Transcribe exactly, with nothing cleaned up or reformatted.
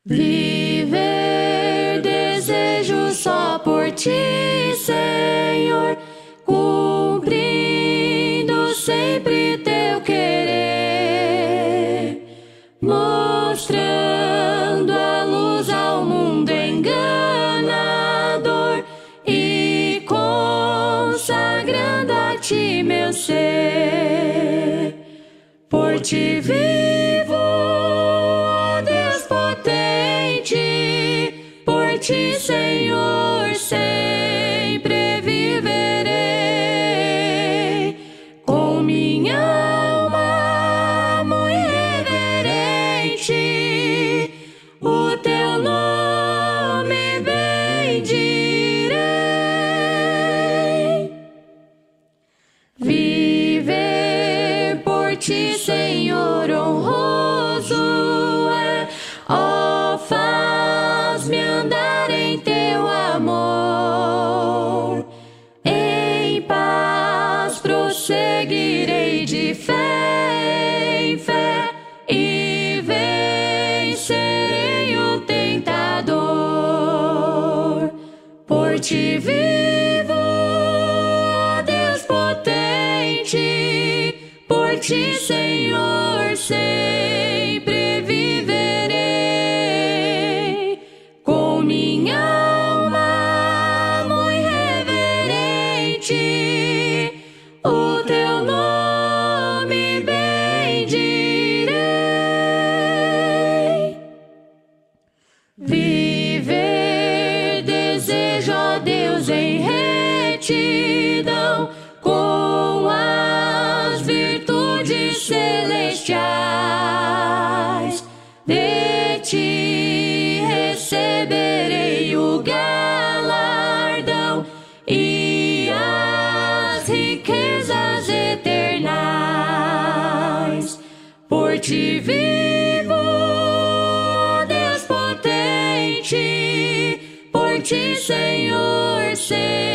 Viver desejo só por ti, Senhor, cumprindo sempre teu querer, mostrando a luz ao mundo enganador e consagrando a ti meu ser. Por ti vivo, ó Deus potente, por ti, Senhor, sempre viverei. Com minha alma muito reverente, o teu nome bendirei. Viver por ti, Senhor, honroso é, ó, faz-me andar em teu amor. Em paz prosseguirei de fé em fé e vencerei o tentador. Por ti vivo, ó Deus potente, por ti, Senhor, sempre viverei. Com minha alma muito reverente, o teu nome bendirei. Viver desejo, ó Deus, em retidão, com as virtudes celestiais. De ti receberei o galardão e as riquezas eternais. Por ti vivo, ó Deus potente, por ti, Senhor, sempre